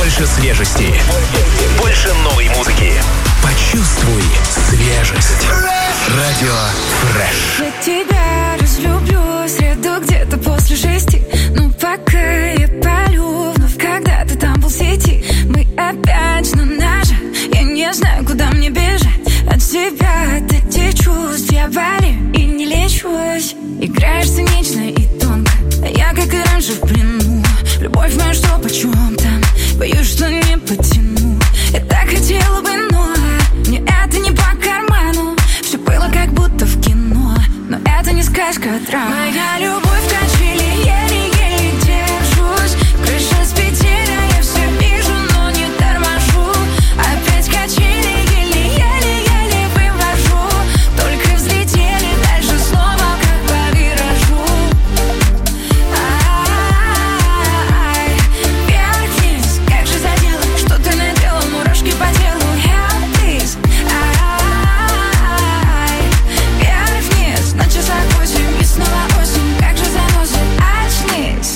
Больше свежести. Больше новой музыки. Почувствуй свежесть. Радио Фреш. Я тебя разлюблю в среду где-то после 6. Ну пока я палю вновь, когда ты там был в сети. Мы опять на ноже. Я не знаю, куда мне бежать от тебя, от этих чувств. Я болею и не лечусь. Играешь цинично и тонко, а я, как и раньше, в плену. Любовь моя, что почем там? Боюсь, что не потяну. Я так хотела бы, но мне это не по карману. Все было как будто в кино, но это не сказка, а драма. Моя любовь качели, еле-еле держусь. Крыша с петель, а я все вижу, но не торможу. Опять качели, еле-еле вывожу. Только взлетели, дальше снова как по виражу. Ай, вверх-вниз, как же задело, что ты наделал, мурашки по телу. Help, please. Ай, вверх-вниз, на часах 8 и снова осень, как же заносит, очнись.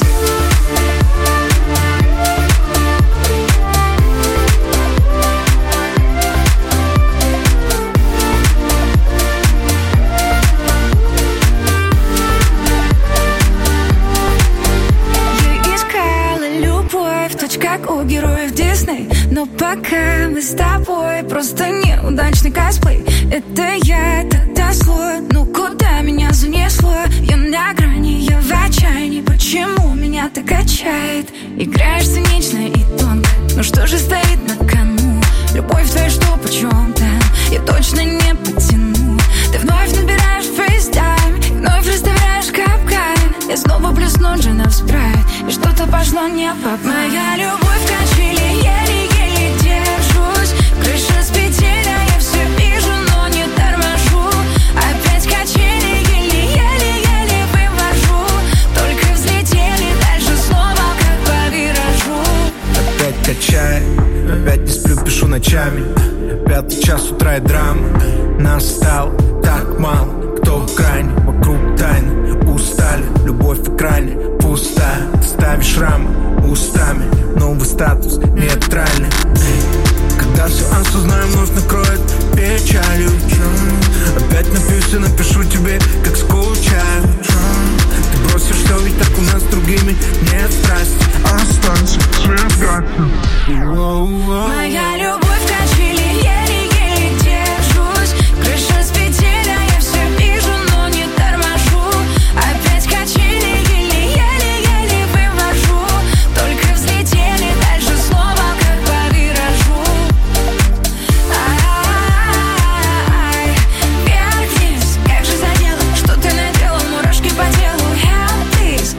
Я искала любовь, точь как у героев Дисней. Но пока мы с тобой просто неудачный косплей. Это я, это слой. Ну куда меня занесло? Я на грани, я в отчаянии. Почему меня так качает? Играешь цинично и тонко. Ну что же стоит на кону? Любовь твоя, что почем-то я точно не потяну. Ты вновь набираешь фейстайм, вновь расставляешь капкан. Я снова плесну джина в спрайт, и что-то пошло не по плану. Моя любовь качели, еле-еле держусь. Крыша с петель, а я все вижу, но не торможу. Опять качели, еле-еле вывожу. Только взлетели, дальше снова как по виражу. Опять качает, опять не сплю, пишу ночами. 5 час утра и драма. Нас стало так мало, кто в крайне, вокруг тайны. Устали, любовь в экране пустая. Ставишь шрамы устами, новый статус нейтральный. Когда все осознаю, вновь накроет печалью. Опять напьюсь и напишу тебе, как скучаю. Ты бросишь все, ведь так у нас с другими нет страсти. Останься, свет гаснет. Моя любовь качели, еле-еле держусь. Крыша с петель, а я все вижу, но не торможу. Опять качели, еле-еле вывожу. Только взлетели, дальше снова как по виражу. Ай, вверх-вниз, как же задело, что ты наделал, мурашки по телу. Help, please.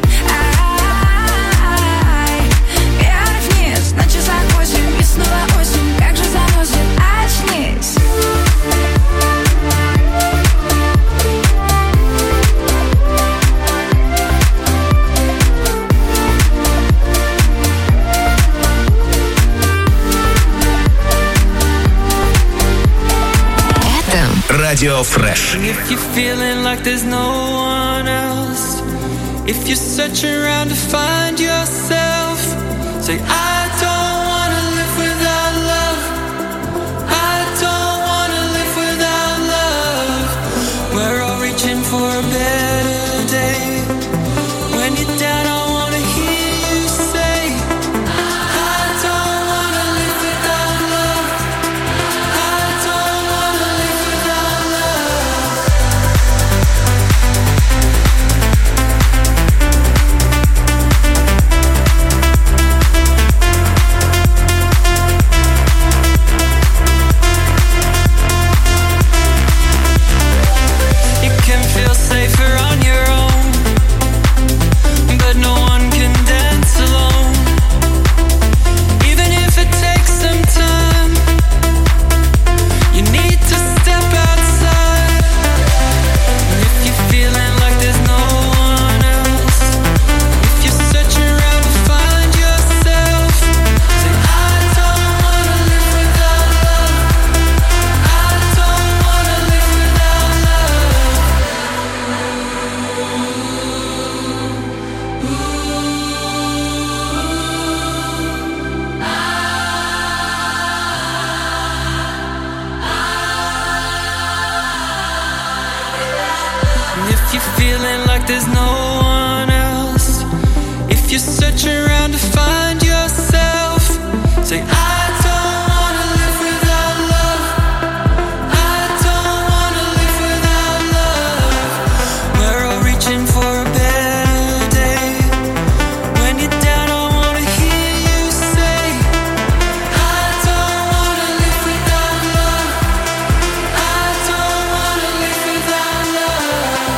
Ай, вверх-вниз, на часах 8 и снова осень, как же заносит, очнись. Радио Фреш. If you're feeling like there's no one else, if you're searching around to find yourself, say I don't wanna live without love. I don't wanna live without love. We're all reaching for a better day. When you're down, I wanna hear you say I don't wanna live without love. I don't wanna live without love. like there's no one else. If you're searching around to find yourself, say I don't wanna live without love. I don't wanna live without love. We're all reaching for a better day. When you're down, I wanna hear you say I don't wanna live without love. I don't wanna live without love.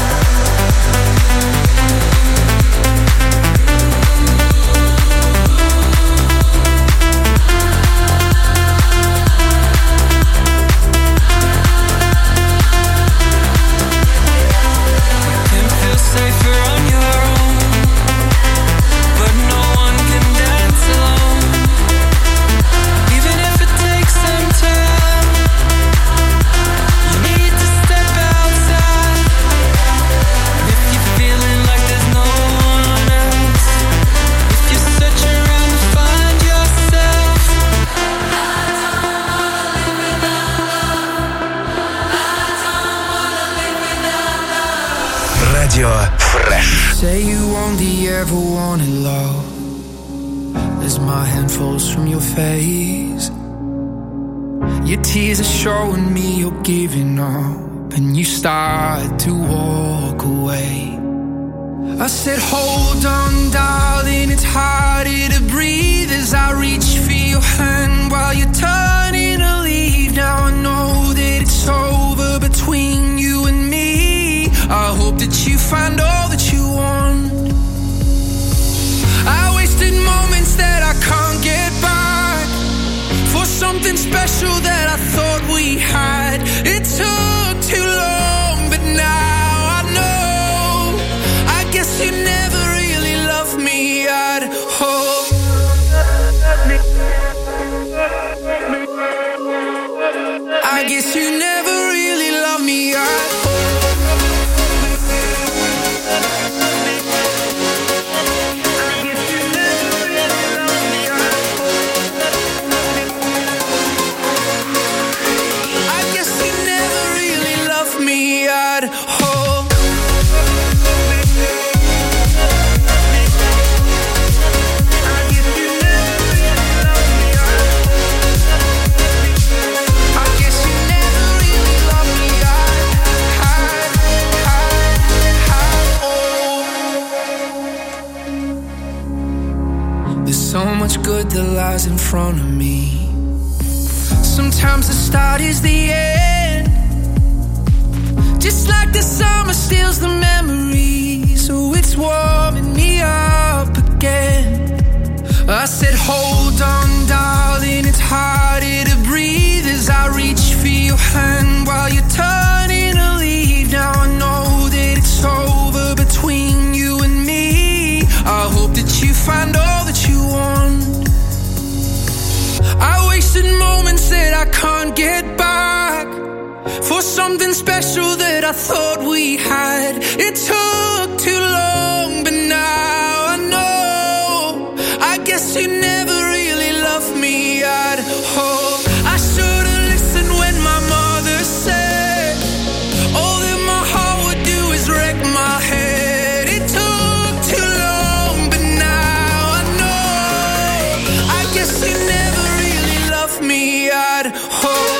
Can feel safer on your own, but no one can dance alone. Even if it takes some time, you need to step outside. If you're feeling like there's no one else, if you're searching around to find yourself, I don't wanna live without love. I don't wanna live without love. Радио Фреш. Say you only ever wanted love as my hand falls from your face. Your tears are showing me you're giving up, and you start to walk away. I said, hold on, darling, it's harder to breathe as I reach for your hand while you're turning to leave. Now I know that it's over between you and me. I hope that you find all that you want. I wasted moments that I can't get back for something special that I thought we had. It took too long, but now I know. I guess you never really loved me at all. I guess you never really loved me at all. I guess you never really loved me at all. I guess you never really loved me at all. There's so much good that lies in front of me. Sometimes the start is the end. Just like the summer steals the memories, so it's warming me up again. I said, hold on, darling, it's harder to breathe as I reach for your hand while you're turning to leave. Now I know that it's over between you and me. I hope that you find all that you want. I wasted moments that I can't get back for something special that I thought we had. It took too long, but now I know. I guess you never really loved me at all. I should've listened when my mother said all that my heart would do is wreck my head. It took too long, but now I know. I guess you never really loved me at all.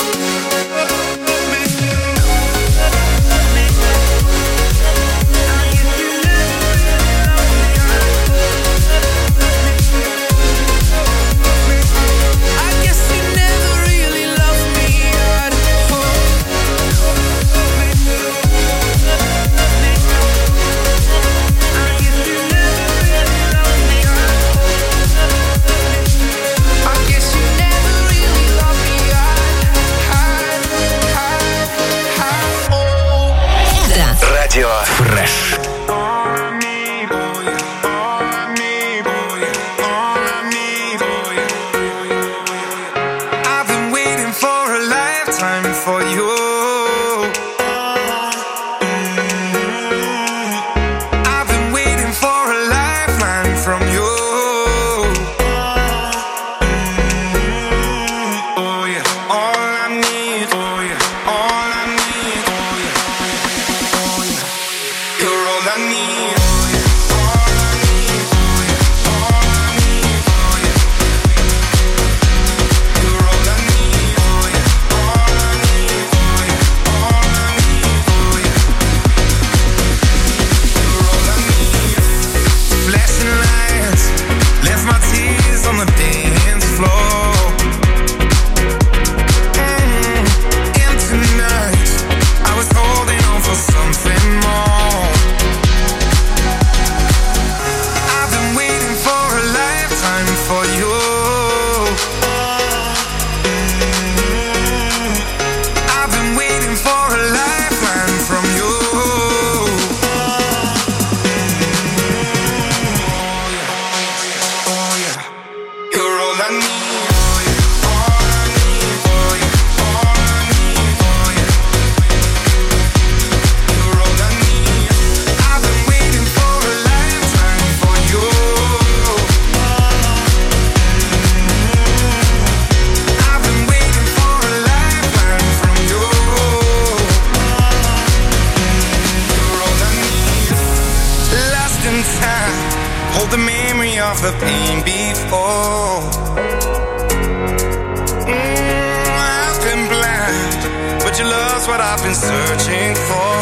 never been before. I've been blind, but your love's what I've been searching for.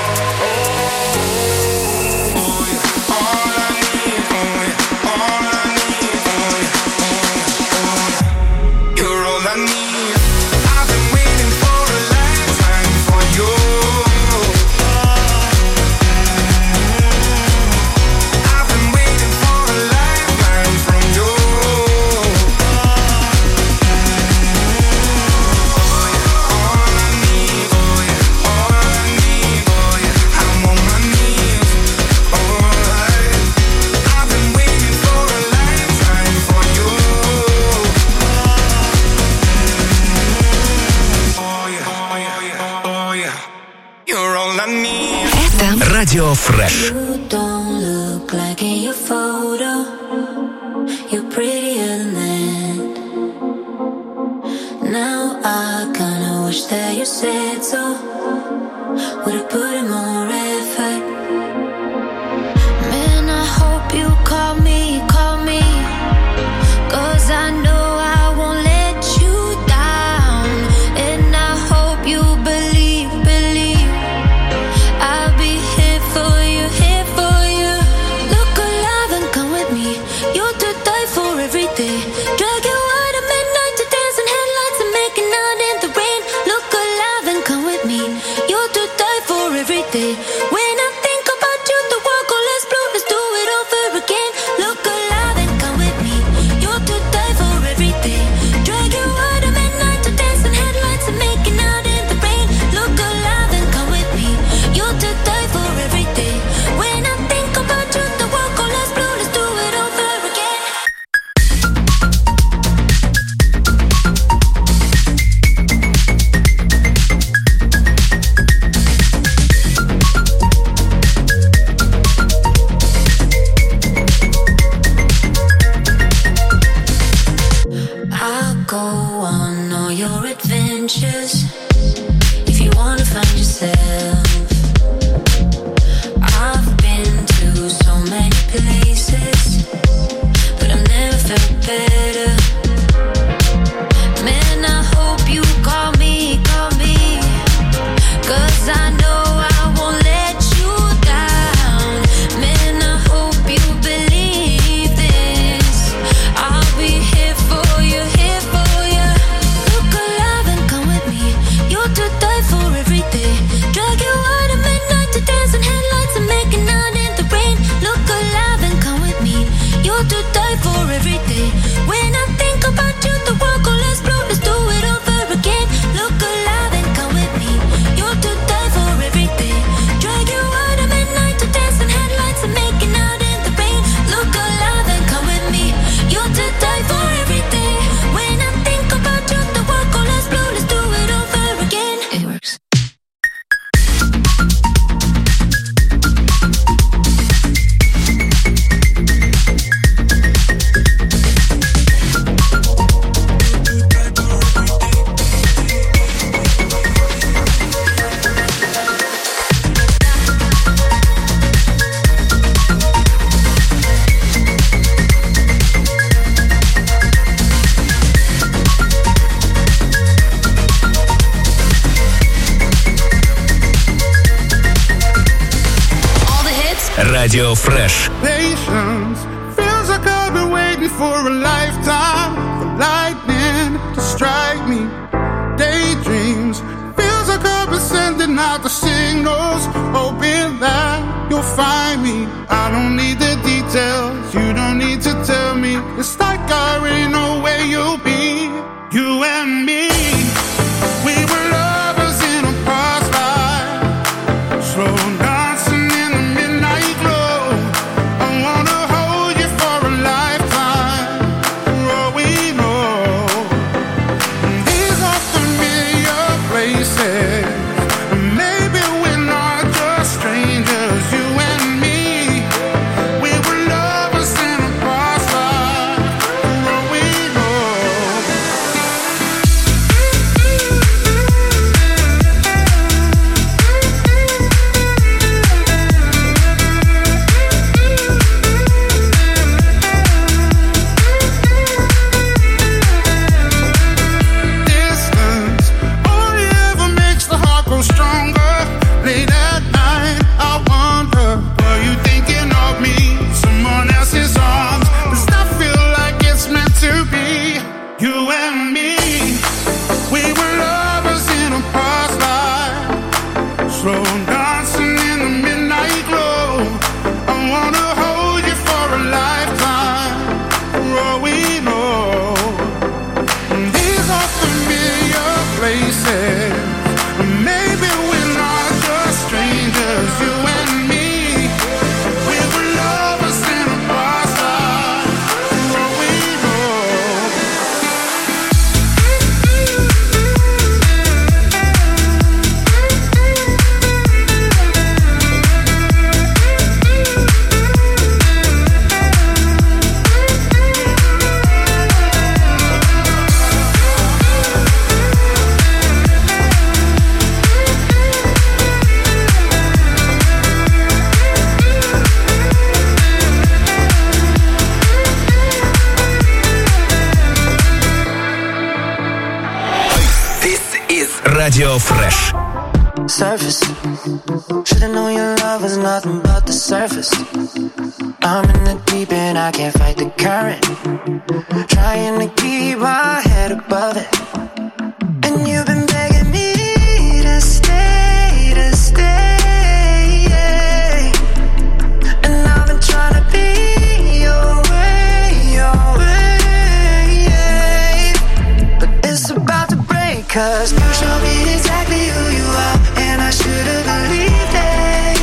Радио Фреш. You don't look like in your photo. You're prettier than that. Now I kinda wish that you said so. Would've put in more effort. Man, I hope you call me. 'Cause I know I won't let you down. And I hope you believe. I'll be here for you. Look alive and come with me. You're to die for every day. Drag you out at midnight to dance in headlights and making out in the rain. Look alive and come with me. You're to die for every day. When I think about you, the world goes let's blow, let's do it over again. Look alive and come with me. You're to die for every day. Drag you out at midnight to dance in headlights and making out in the rain. Look alive and come with me. You're to die for every day. When I think about you, the world goes let's blow, let's do it over again. I'll go on all your adventures if you wanna find yourself. I've been to so many places, but I've never felt better. Man, I hope you call me. 'Cause I know I won't let you down. Man, I hope you believe this. I'll be here for you. Look alive and come with me. You're to die for every day. Drag you out at midnight to dance in headlights and making out in the rain. Look alive and come with me. You're to die for every day. When I think about you, the world goes let's blow, let's do it over again. Look alive and come with me. You're to die for every day. Drag you out at midnight to dance in headlights and making out in the rain. Look alive and come with me. You're to die for every day. When I think about you, the world goes let's blow, let's do it over again. It works. Радио Фреш. Patience feels like I've been waiting for a lifetime for lightning to strike me. Daydreams feels like I've been sending out the signals, hoping that you'll find me. I don't need the details, you don't need to tell me. It's like I already know where you'll be. You and me, we were lovers in a past life, slow dancing in the midnight glow. I wanna hold you for a lifetime, for all we know. These are familiar places, and maybe we're not just strangers. You and me, we were lovers in a past life, for all we Радио Фреш. Surface. Should've known your love was nothing but the surface. I'm in the deep end, I can't fight the current. Trying to keep my head above it. And you've been begging me to stay, yeah. And I've been trying to be your way, yeah. But it's about to break, 'cause you show me exactly who you are, and I should've believed it.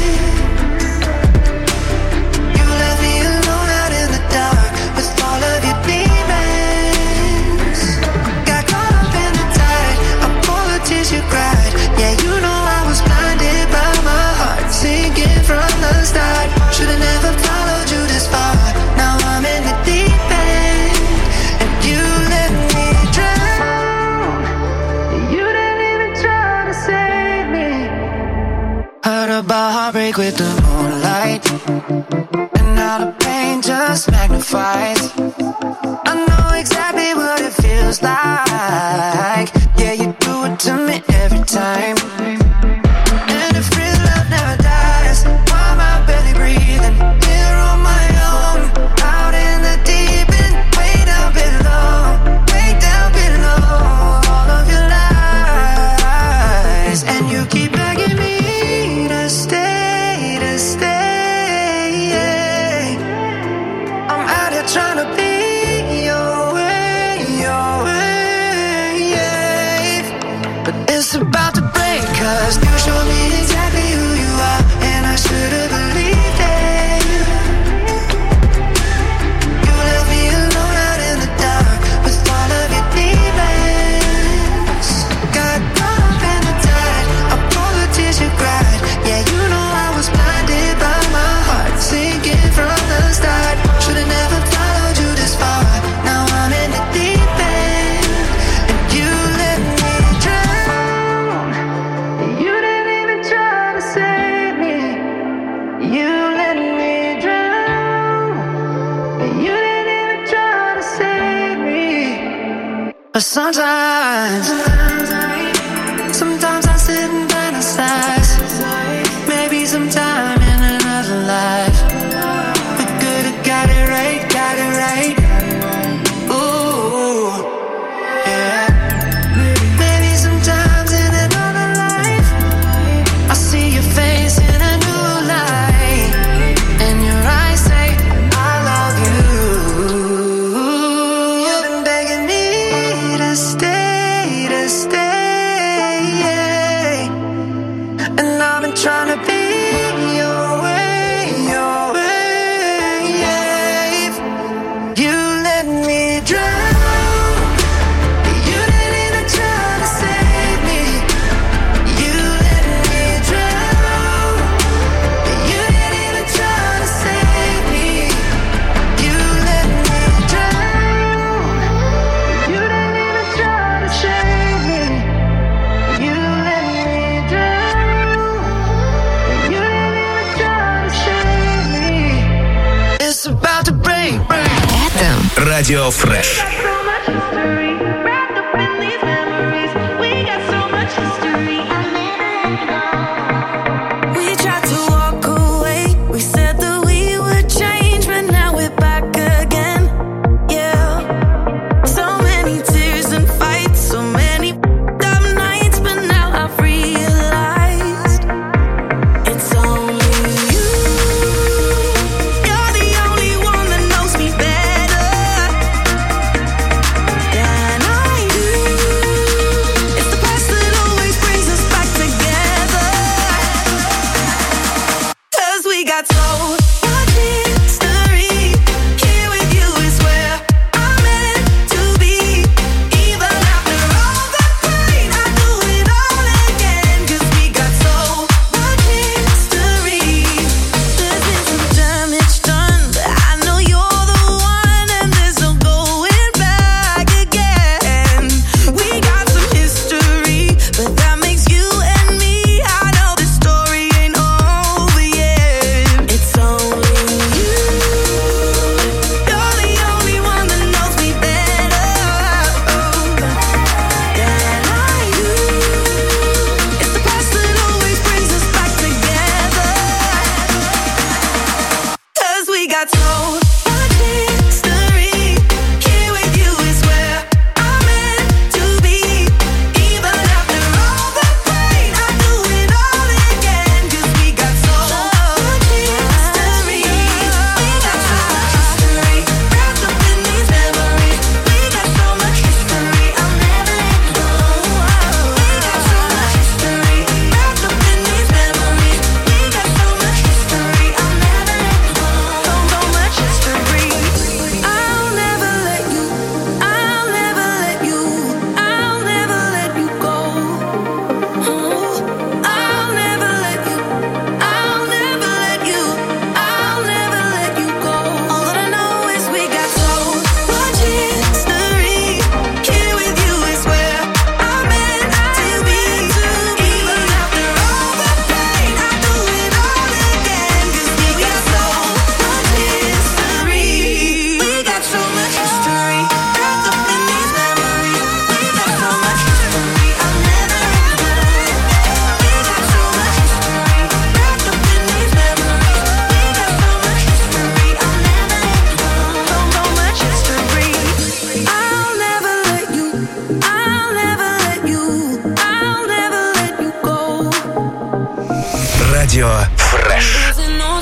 You left me alone out in the dark with all of your demons. Got caught up in the tide of all the tears you cried. Yeah, you know I was blinded by my heart sinking from the start. Should've never followed you this far. Now I'm in the deep end, and you let me drown. You didn't even try to save me. Heard about heartbreak with the moonlight, and now the pain just magnifies. I know exactly what it feels like. Yeah, you do it to me every time. And if real love never dies, why am I barely breathing? Here on my own, out in the deep end, way down below, all of your lies. And you keep begging me to stay, yeah. I'm out here trying to be your way, yeah. But it's about to break, 'cause you show me exactly who you are, and I should've believed it. You left me alone out in the dark with all of your demons. Got caught up in the tide of all the tears you cried. Yeah, you know I was blinded by my heart sinking from the start. Should've never followed you this far. Now I'm in the deep end, and you let me drown. You didn't even try to save me. You let me drown. You didn't even try to save me. But sometimes I sit and fantasize. Maybe sometime in another life we could've got it right. Ooh, yeah. Maybe sometimes in another life I see your face in a new light, and your eyes say I love you. You've been begging me to stay, yeah. And I've been trying to be your way, yeah. You let me drown. You didn't even try to save me. You let me drown. You didn't even try to save me. You let me drown. You didn't even try to save me. You let me drown. You didn't even try to save me. It's about to break. Это Радио Фреш. So much history wrapped up in these memories. We got so much history. We tried to walk away. We said that we would change, but now we're back again. Yeah. So many tears and fights, so many dumb nights, but now I've realized it's only you. You're the only one that knows me better.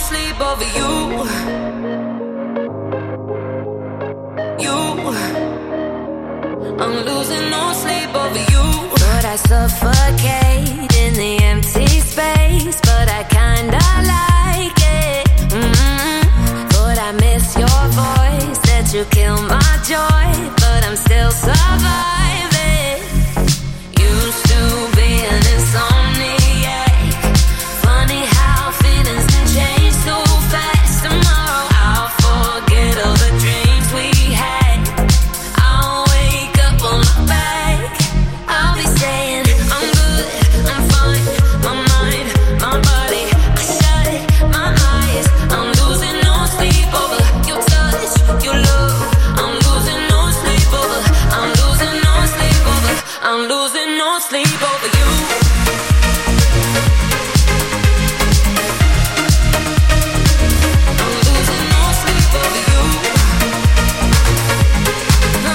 sleep over you. I'm losing no sleep over you. But I suffocate in the empty space, but I kinda like it. But I miss your voice, that you kill my joy, but I'm still surviving. Used to be an insomniac. Funny how feelings can change so fast. Tomorrow I'll forget all the dreams we had. I'll wake up on my back. I'll be saying I'm good, I'm fine. My mind, my body, I shut my eyes. I'm losing no sleep over your touch, your love. I'm losing no sleep over. I'm losing no sleep over. I'm losing no sleep over you. I'm losing no sleep over you. No.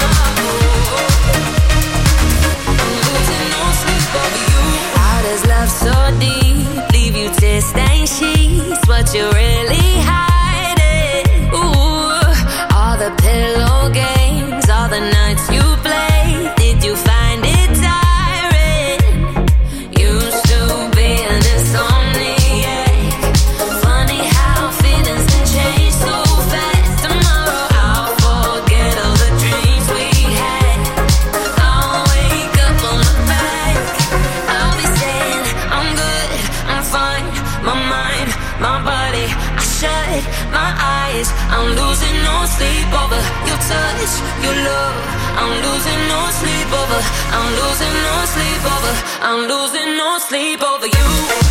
I'm losing no sleep over you. How does love so deep leave you to stain sheets? What you really hiding? Ooh, all the pillow games, all the nights you played. Did you find it tiring? Used to be an insomniac. Funny how feelings can change so fast. Tomorrow I'll forget all the dreams we had. I'll wake up on my back. I'll be saying I'm good, I'm fine. My mind, my body, I shut my eyes. I'm losing no sleep over your touch, your love. I'm losing no sleep over. I'm losing no sleep over. I'm losing no sleep over you.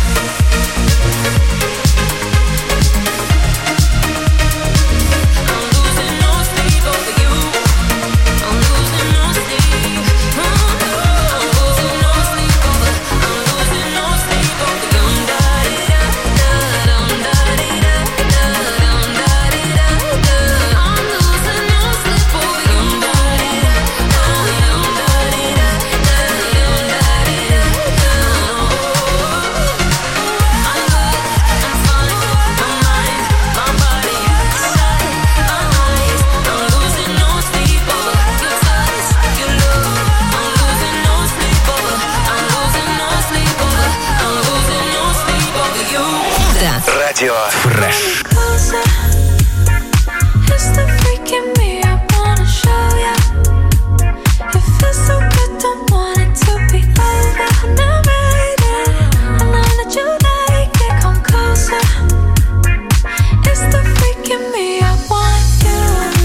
I'm losing no sleep over you. I'm losing no sleep. I'm losing no sleep over. I'm losing no sleep over you. I'm losing no sleep over you. Радио Фреш. It's the freak in me I wanna show ya. It feels so good, don't want it to be over. Now baby, I know that you like it, come closer. It's the freak in me I want you.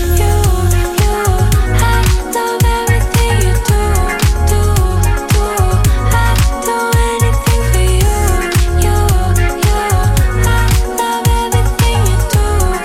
I love everything you do. I'd do anything for you. I love everything you do.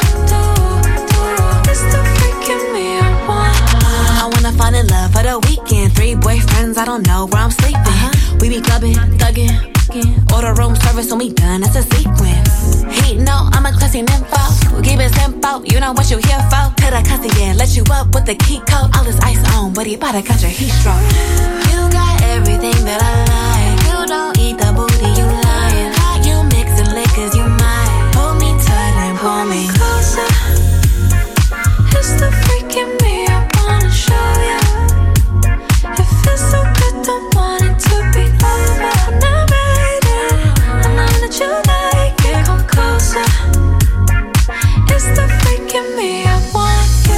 It's the freak in me I want. I wanna fall in love for the weekend. 3 boyfriends, I don't know where I'm sleeping. We be clubbing, thugging, order room service when we done, it's a sequence. He know I'm a classy nympho. We keep it simple, you know what you here for. Till I cuss again, let you up with the key code. All this ice on, but he bout to catch your heat stroke. You got everything that I like. You don't eat the booty, you lying. How you mixing liquors, you might pull me tight and pull me closer. It's the freak in me I wanna show ya. It feels so good, don't want it to be over. Now baby, I know that you like it, come closer. It's the freak in me I want you.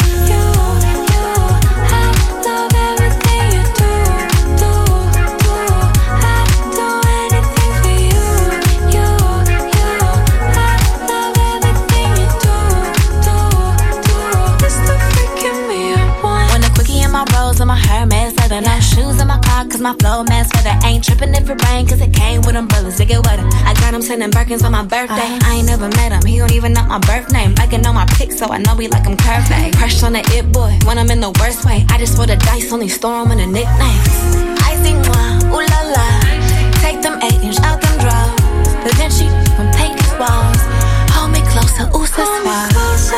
I love everything you do. I'd do anything for you. my flow mess weather. Ain't tripping if it rain, cause it came with umbrellas to get wetter. I got him sending Birkins on my birthday. I ain't never met him, he don't even know my birth name. Liking on my pics, so I know we like him curved. Crush on the it boy, when I'm in the worst way. I just roll the dice, only store him in a nickname. I sing one, ooh la la. Take them 8-inch out them drawers. But then she from Peyton's walls. Hold me closer, ooh so suave.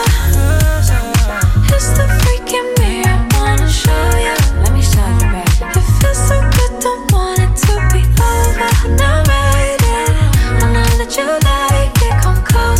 It's the freak in me, I wanna show you. Let me show you, baby. It feels so good, don't want it to be over. Now baby, I know that you like it, come close.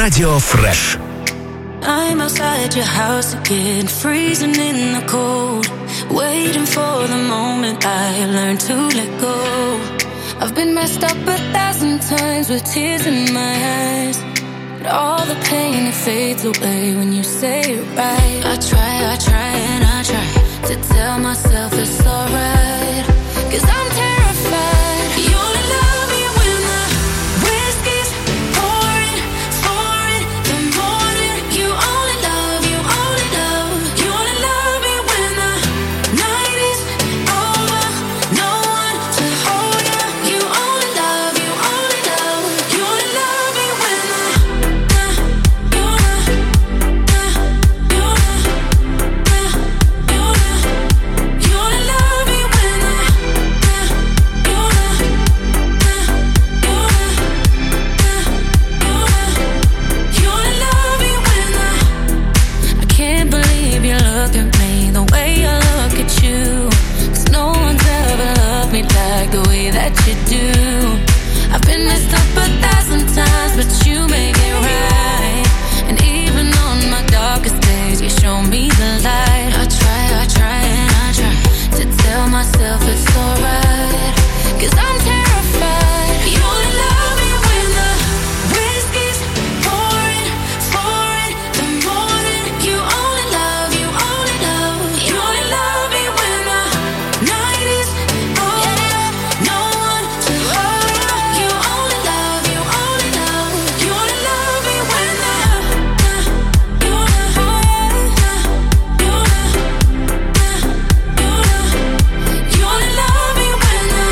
Радио Фреш. I'm outside your house again, freezing in the cold, waiting for the moment I learn to let go. I've been messed up 1,000 times with tears in my eyes, but all the pain, it fades away when you say it right. I try and I try to tell myself it's alright, 'cause I'm terrified. You only love me when the whiskey's pouring the morning. You only love, you only love me when the night is over. No one to hold you. You only love, you only love me when like the way that you do. I've been messed up 1,000 times, but you make it right. And even on my darkest days, you show me the light. I try and I try to tell myself it's alright, 'cause I'm terrified. You only love me when the whiskey's pouring the morning. You only love, you only love me when the night is over. No one to hold you. You only love, you only love me when the you only love me when the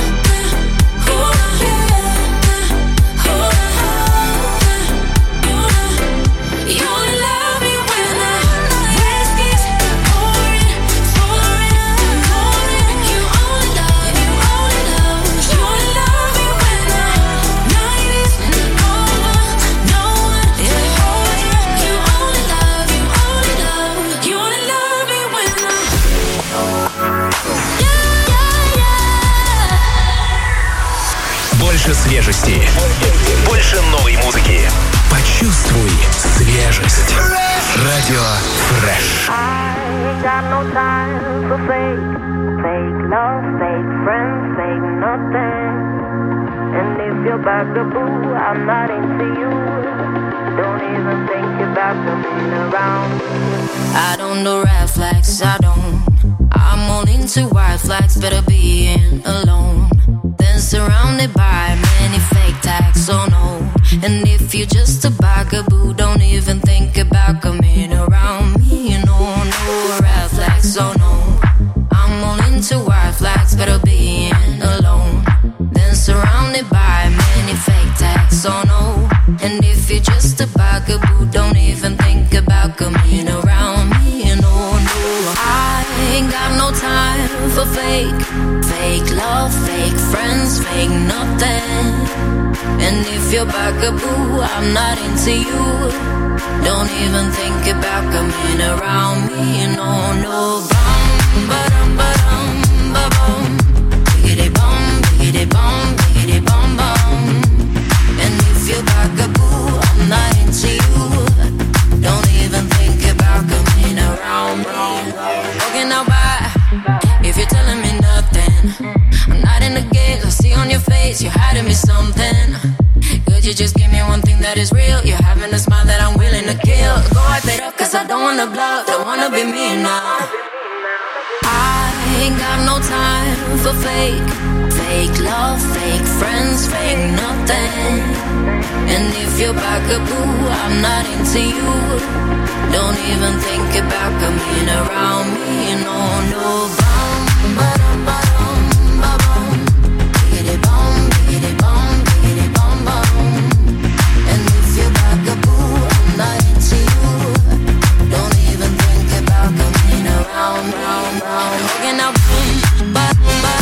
you only love me when the whiskey's pouring the morning. You only love, you only love me when the night is over. No one to hold you. You only love, you only love me when the Больше свежести. Больше новой музыки. Почувствуй свежесть. Радио Фреш. I ain't got no time for fake love, fake friends, fake nothing. And if you're bugaboo, I'm not into you. Don't even think about coming around. I don't know red flags, I don't. I'm all into white flags, better being alone. Then surrounded by many fake tags, oh no. And if you're just a bugaboo, don't even think about coming around me. No red flags, oh no. I'm all into white flags, better being alone. Then surrounded by many fake tags, oh no. And if you're just a bugaboo, don't even think about coming around me. No, I ain't got no time for fake love, fake friends, fake nothing. And if you're bugaboo, I'm not into you. Don't even think about coming around me. No, bum, ba-dum, ba-dum, ba-bum. Biggity bum, biggity bum, biggity bum, bum. And if you're bugaboo, I'm not into you. Don't even think about coming around me. Walking out by, if you're telling me nothing, I'm not in the game. I see on your face, you're hiding me something. Could you just give me one thing that is real? You're having a smile that I'm willing to kill. Go wipe it up, 'cause I don't wanna bluff, don't wanna be me now. I ain't got no time for fake love, fake friends, fake nothing. And if you're bugaboo, I'm not into you. Don't even think about coming around me. No, bum, ba-dum, ba-dum, ba-bum. Biggity bum, biggity bum, biggity bum, bum. And if you're bugaboo, I'm not into you. Don't even think about coming around, round. Looking out, boom, ba, ba.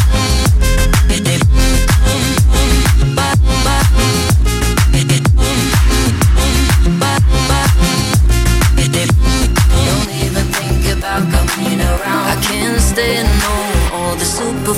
Don't even think about coming around. I can't stay, no. All the super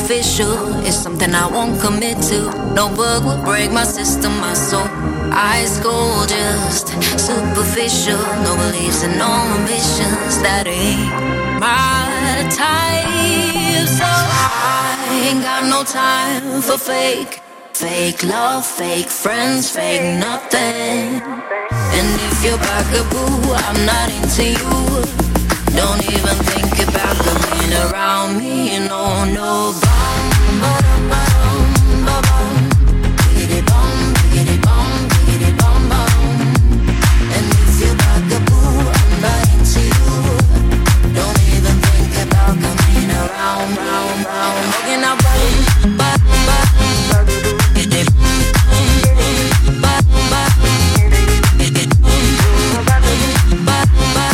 and I won't commit to. No bug will break my system, my soul. Ice cold, just superficial. No beliefs and no ambitions. That ain't my type. So I ain't got no time for fake love, fake friends, fake nothing. And if you're bugaboo, I'm not into you. Don't even think about coming around me. No, no. Bum, ba-dum, ba-dum, ba-bum. Biggity bum, biggity bum, biggity bum, bum. And if you're bugaboo, I'm not into you. Don't even think about coming around, round, round. Looking out, bum, ba, ba, biggity bum, ba, ba, biggity bum, ba, ba.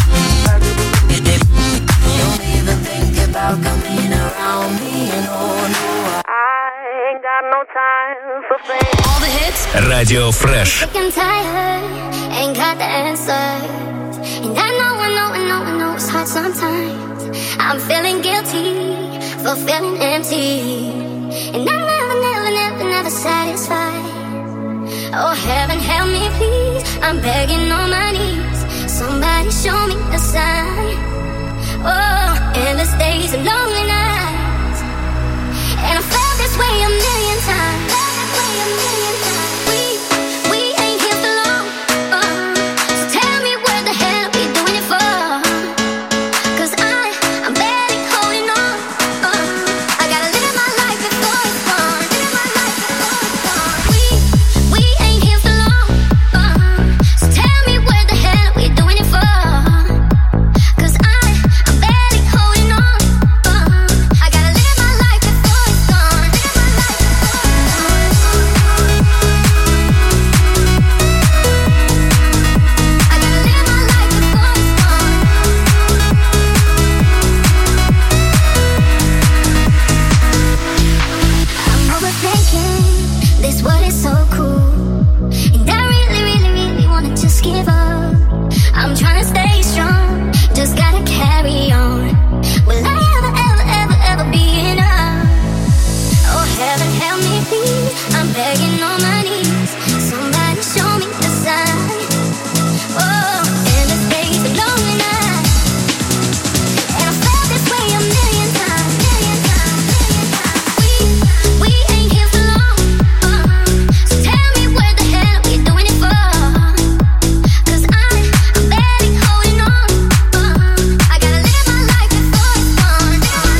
Don't even think about coming around me. No, no. I ain't got no time for fame. All the hits. Radio Fresh. Sick and tired, ain't got the answers. And I know it's hard sometimes. I'm feeling guilty for feeling empty. And I'm never satisfied. Oh, heaven help me please. I'm begging on my knees. Somebody show me a sign. Oh, endless days and lonely nights. And I felt this way a million times. We ain't here for long. So tell me where the hell are we doing it for? 'Cause I'm barely holding on. I gotta live my life before it's gone. We ain't here for long. So tell me where the hell are we doing it for? 'Cause I'm barely holding on. I gotta live my life before it's gone. I'm overthinking this, what is so cool. And I really wanna just give up. I'm trying to stay strong, just gotta carry on. Will I ever be enough? Oh, heaven help me please. I'm begging on my knees. Somebody show me a sign. Oh, endless days and lonely nights. And I felt this way a million times. We ain't here for long. So tell me where the hell are we doing it for? 'Cause I'm barely holding on. I gotta live my life before it's gone.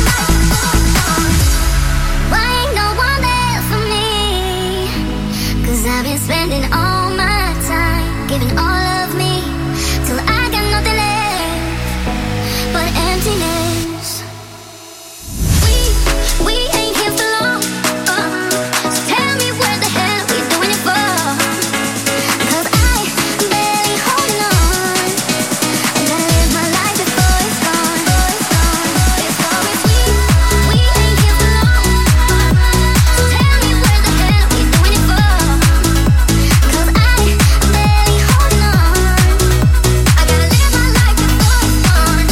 Why ain't no one there for me? 'Cause I've been spending all my time giving all of me till I got nothing left but emptiness. We ain't here for long. So tell me where the hell are we doing it for? 'Cause I'm barely holding on. I gotta live my life before it's gone. We ain't here for long. So tell me where the hell are we doing it for? 'Cause I'm barely holding on. I gotta live my life before it's gone.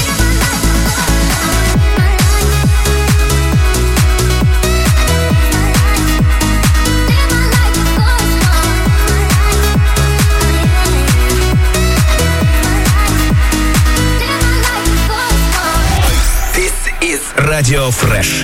This is Radio Fresh.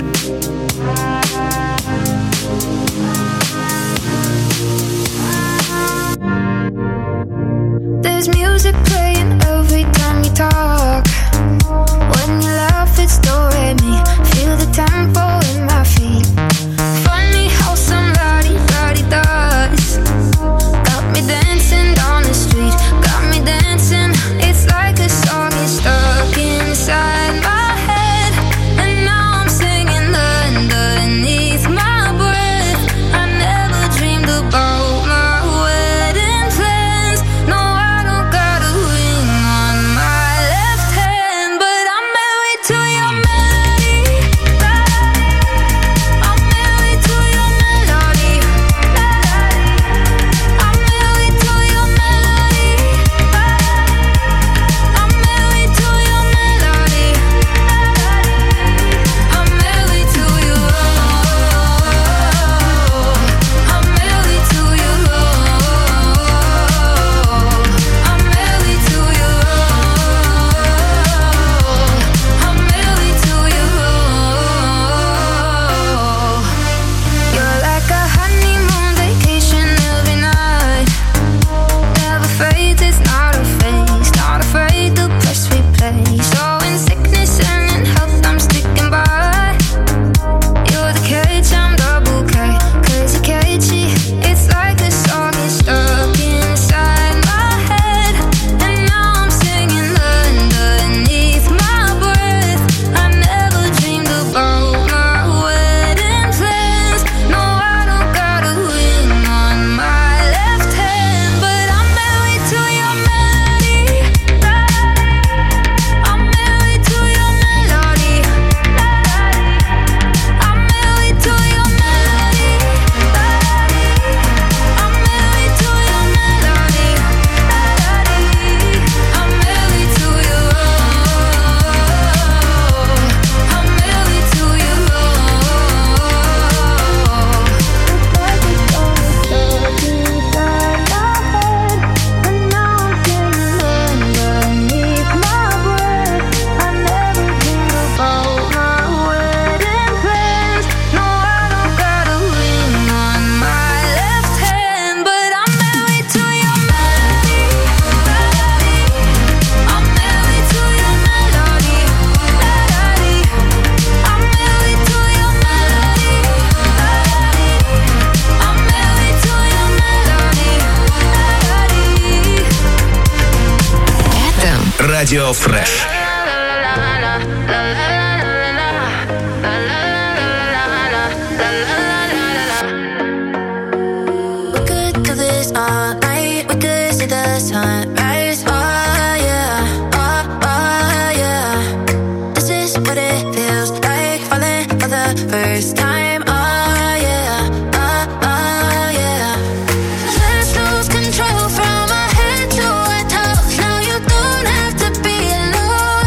There's music playing every time you talk. When you laugh, it's storing me. Feel the tempo in my feet. Funny how somebody does. Got me dancing down the street. Got me dancing. It's like a song is stuck inside my head. And now I'm singing underneath my breath. I never dreamed about my wedding plans. No, I don't got a ring on my left Радио Фреш. First time, oh yeah, oh yeah. Let's lose control from our head to our toes. Now you don't have to be alone.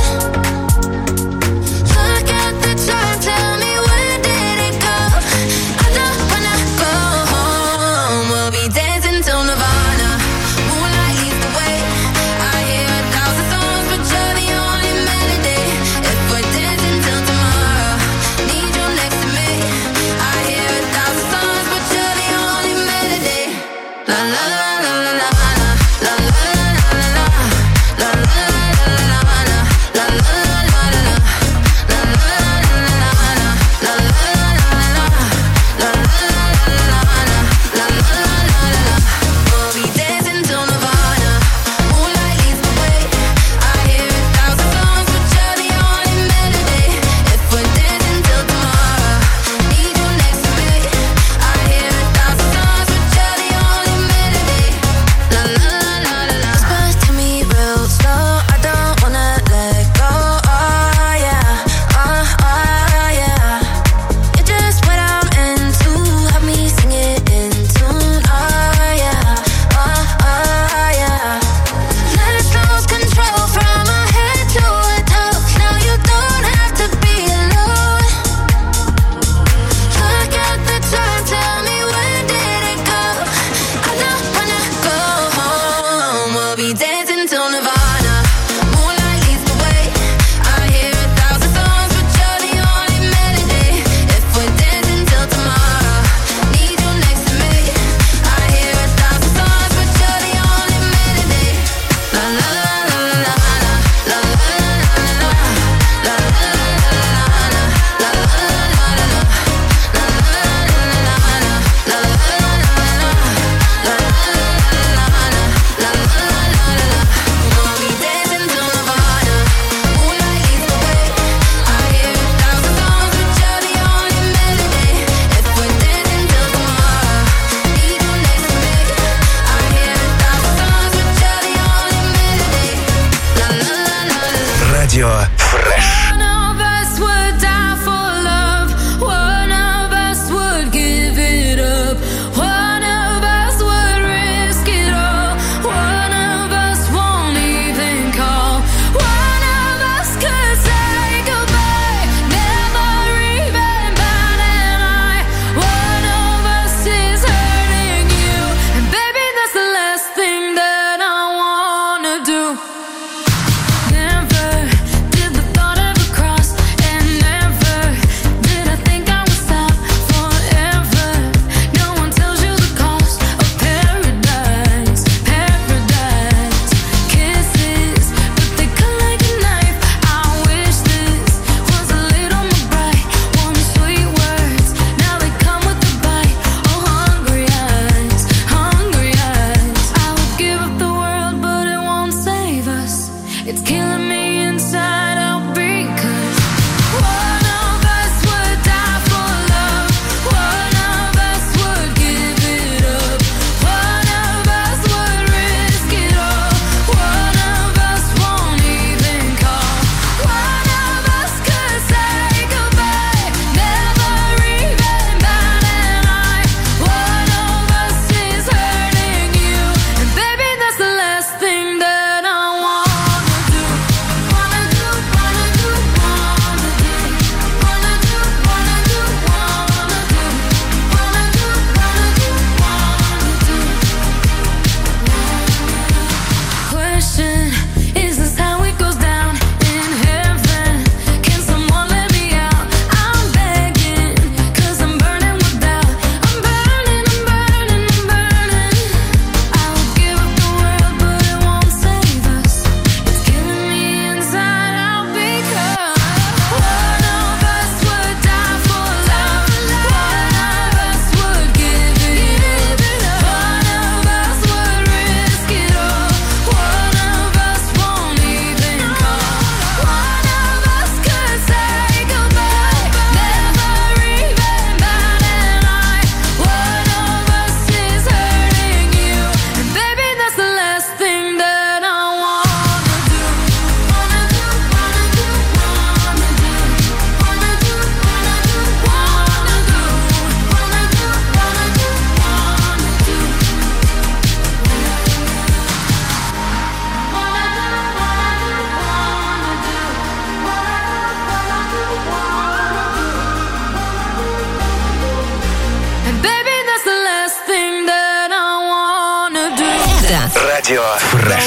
Радио Фреш.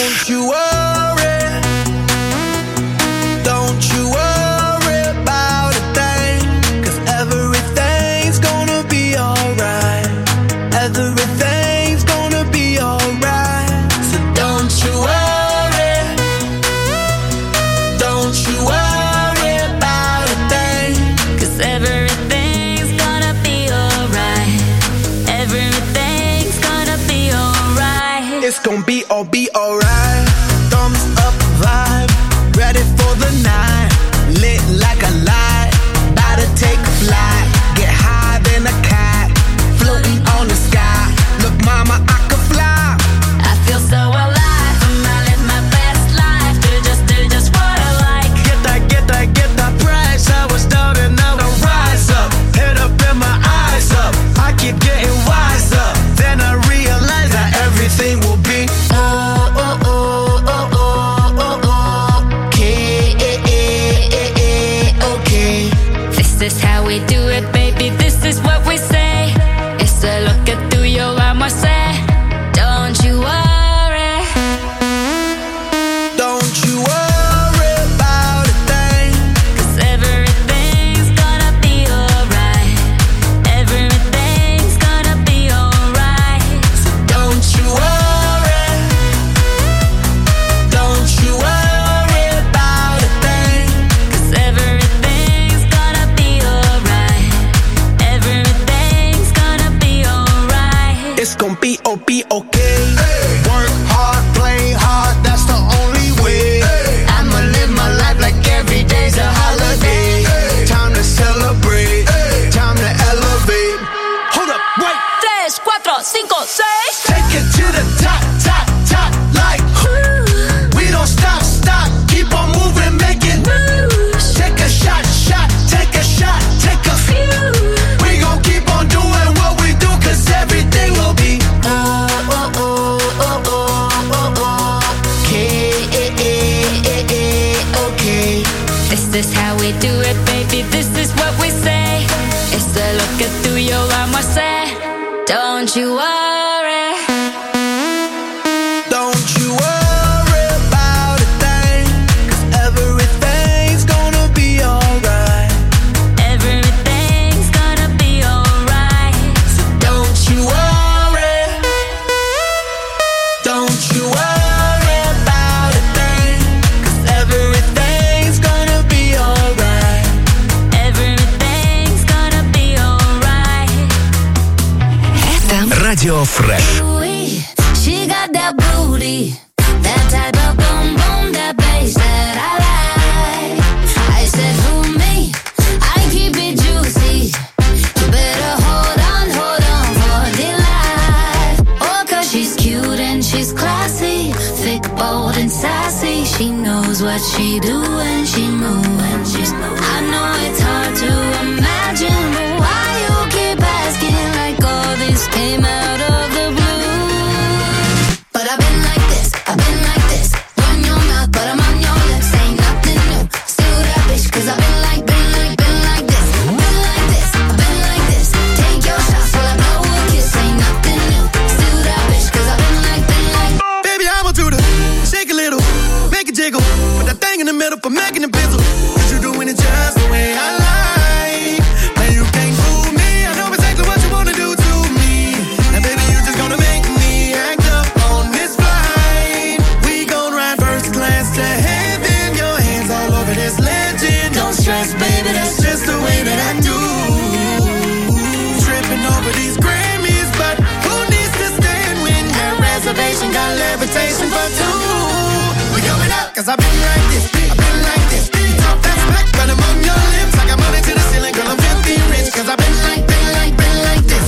Don't you worry about a thing, 'cause everything's gonna be alright. Everything's gonna be alright. So don't you worry. Don't you worry about a thing, 'cause everything's gonna be alright. Everything's gonna be alright. it's gonna be alright. Thumbs up vibe, ready for the night. Lit like a light, about to take a flight. Get higher than a cat, floating on the sky. Look mama, I could fly. I feel so alive, and I live my best life. Do just what I like. Get that price. I was down and now I rise up. Head up and my eyes up. I keep getting wiser. Then I realize that everything will be okay. This is how we do it, baby. This is what we say. It's a look at through your arm, I say. Don't you worry. Don't you worry about a thing, 'Cause everything's gonna be alright. Everything's gonna be alright. so don't you worry. Don't you worry about a thing, 'Cause everything's gonna be alright. Everything's gonna be alright. it's gonna be okay. Work hard, play hard, that's the only way. I'ma live my life like every day's a holiday. Time to celebrate, time to elevate. Hold up, wait. 3, 4, 5, 6. Take it to the top, top, top, like we don't stop, keep on moving, make it moves. Take a shot, take a shot, take a few. We gon' keep on doing what we do, 'cause everything will be okay. This is how we do it, baby. This is what we say. It's a look at through your arm, I say. Don't you worry. Don't you worry about a thing, 'cause everything's gonna be alright. Everything's gonna be alright. So don't you worry. Don't you worry about a thing, 'cause everything's gonna be alright. Everything's gonna be alright. Радио Фреш. She got that booty, that type of boom boom, that bass that I like. I said, who me? I keep it juicy. You better hold on for dear life. Oh, 'cause she's cute and she's classy, thick, bold and sassy. She knows what she do when she moves. I know it's hard to imagine, but why you keep asking like all this came out of the blue? But I've been like this, run your mouth, but I'm on your lips, ain't nothing new. Still that bitch, 'cause I've been like this. I've been like this, take your shots while I blow a kiss, ain't nothing new. Still that bitch, 'cause I've been like Baby, I want you to shake a little, make it jiggle. Put that thing in the middle for making it bizzle. 'Cause you're doing it just the way I like. And you can't fool me, I know exactly what you wanna do to me. And baby, you just gonna make me act up on this flight. We gon' ride first class to heaven. Your hands all over this legend. Don't stress, baby, that's just the way that I do. Tripping over these Grammys, but who needs to stand when that reservation got levitation for two? We going up, 'cause I've been like this. Talk that smack, but I'm on your lips. I got money to the ceiling, girl, I'm filthy rich. 'Cause I've been like this. I've been like this.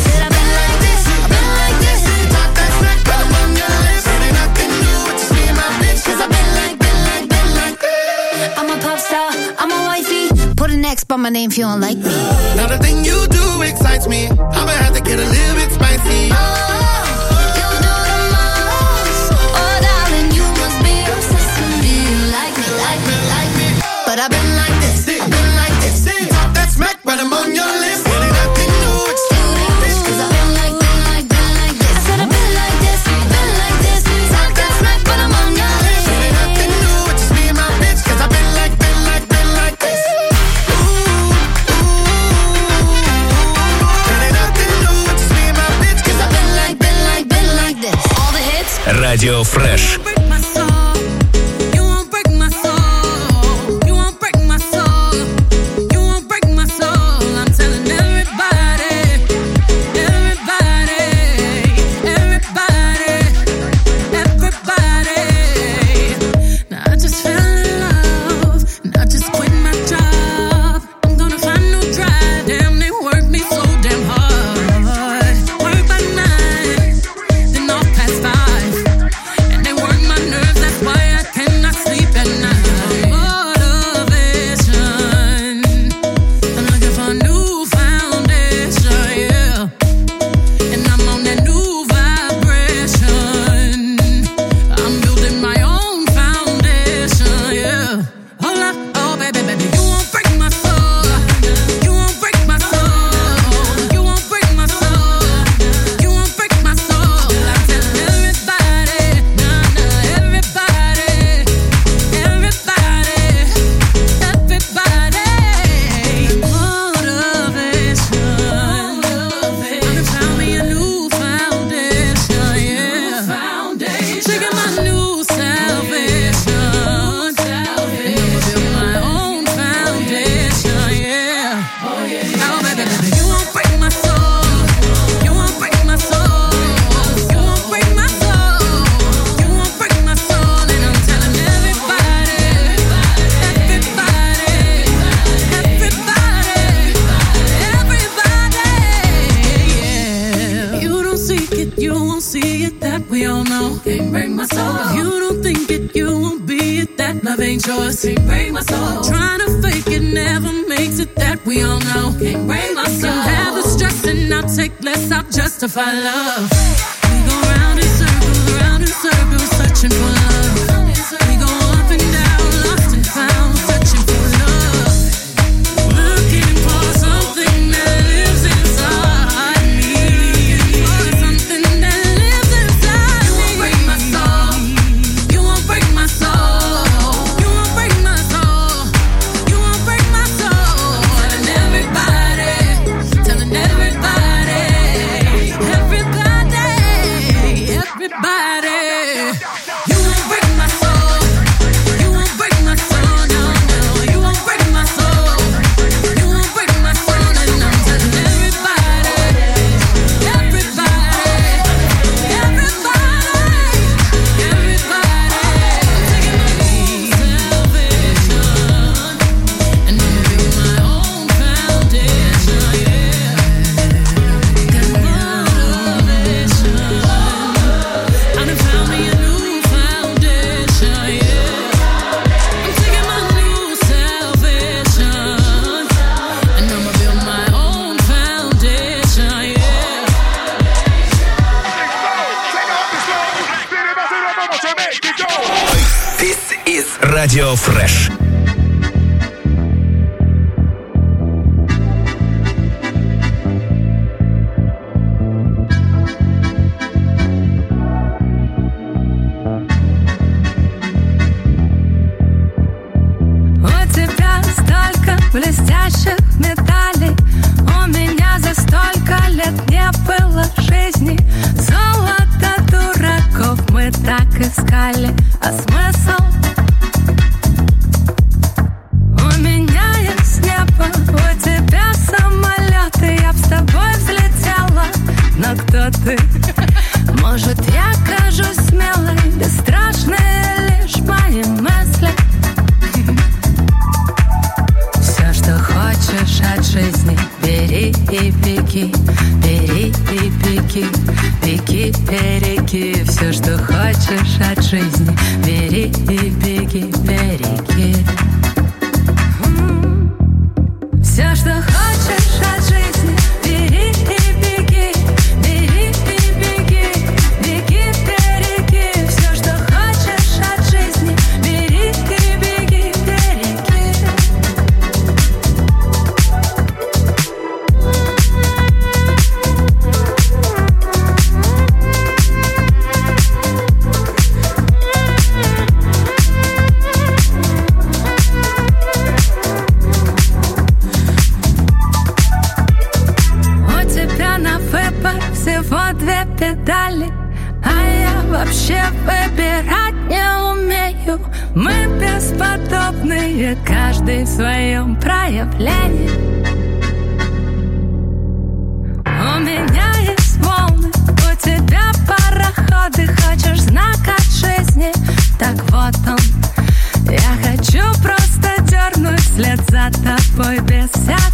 Talk that smack, but I'm on your lips. It ain't nothing new, it's just me and my bitch. 'Cause I've been like this. I'm a pop star, I'm a wifey. Put an X by my name if you don't like me. Now the thing you do excites me. I'ma have to get a little bit spicy. You do the most. Oh, darling, you must be obsessed with me. You like me. But I've been like this. Talk that smack, but I'm on your lips. It ain't nothing new, it's Do that bitch, 'cause I've been like this. I said I've been like this. Talk that Radio Fresh. Justify love. We go round in circles, searching for love. We go up and down, lost and found, searching for love. Looking for something that lives inside me. Something that lives inside me. You won't break my soul. You won't break my soul. You won't break my soul. You won't break my soul. Telling everybody. Everybody, you won't break my soul. You won't break my soul, no, no. You won't break my soul. You won't break my soul, and I'm telling everybody, everybody, everybody, everybody. I'm taking my salvation, and I'm building my own foundation, yeah. I done found me a new foundation, yeah. I'm taking my new salvation, and I'ma build my own foundation, yeah. This is Radio Fresh. Блестящих медалей у меня за столько лет не было жизни. Золото дураков мы так искали, а смысл? У меня есть небо, у тебя самолеты, я б с тобой взлетела, но кто ты? Может, я кажусь смелой, бесстрашные лишь мои мысли. Что хочешь от жизни, бери и беги, бери и беги, беги, береги. Все, что хочешь от жизни, бери и беги, береги. Все, что хочешь от жизни, бери и беги, бери и беги, беги, береги. Все, что хочешь от жизни, бери и беги, береги. Мы бесподобные, каждый в своем проявлении. У меня есть волны, у тебя пароходы. Хочешь знак от жизни? Так вот он. Я хочу просто дернуть вслед за тобой без всякого